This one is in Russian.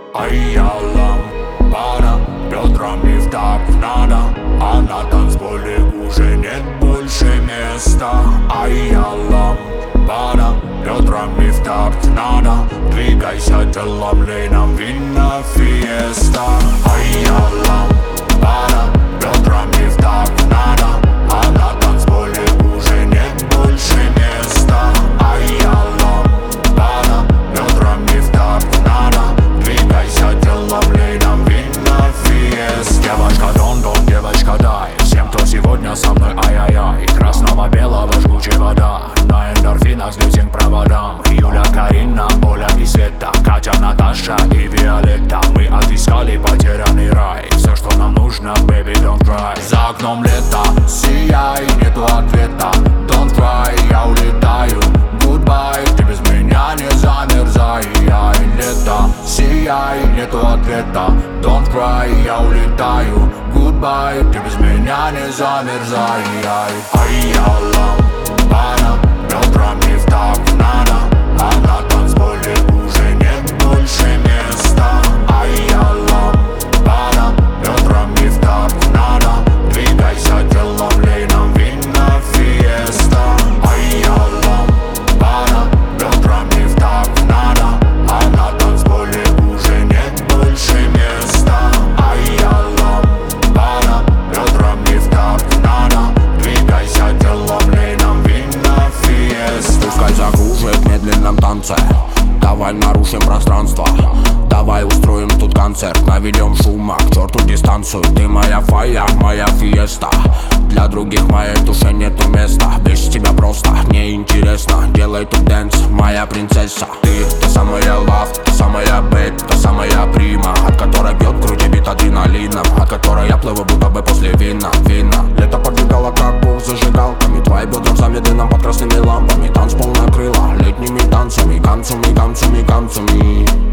а я лампада, бедрами в такт надо, а на танцполе уже нет больше места. А я лампада, бедрами в такт надо, двигайся телом, лей нам вина фиеста. А я лампада, бедрами в такт надо, а на танцполе уже нет больше места. А я лампада, бедрами в такт надо, двигайся телом, лей нам вина фиеста. Девочка дон-дон, девочка дай всем, кто сегодня со мной, ай-яй-яй. Красного-белого жгучая вода, на эндорфинах слезем к проводам. Юля, Карина, Оля и Света, Катя, Наташа и Виолетта. Мы отыскали потерянный рай, все, что нам нужно, baby, don't cry. За окном лето, сияй, нету ответа, don't cry, я улетаю, goodbye. Ты без меня не замерзай, лето, сияй, нету ответа, don't cry, я улетаю, goodbye. Ты без меня не замерзай. Ай, я лампада, бедрами в такт надо, а на танцполе уже нет больше места. Ай, я лампада, бедрами в такт надо, двигайся телом, лей нам вина фиеста. Ай, я лампада, бедрами в такт надо, а на танцполе уже нет больше места. Ай, я лампада, бедрами в такт надо, двигайся телом, лей нам вина фиеста. Пускай закружит в медленном танце, давай нарушим пространство, давай устроим тут концерт, наведем шума, к черту дистанцию. Ты моя фая, моя фиеста, для других в моей душе нету места. Без тебя просто неинтересно, делай тут дэнс, моя принцесса. Ты та самая лав, та самая бэйб, та самая прима, от которой бьет в груди бит адреналином, от которой я плыву будто бы после вина. Лето поджигало как бух зажигалками, твои бедра в замедленном под красными лампами. Танцпол накрыла летними танцами, канцами.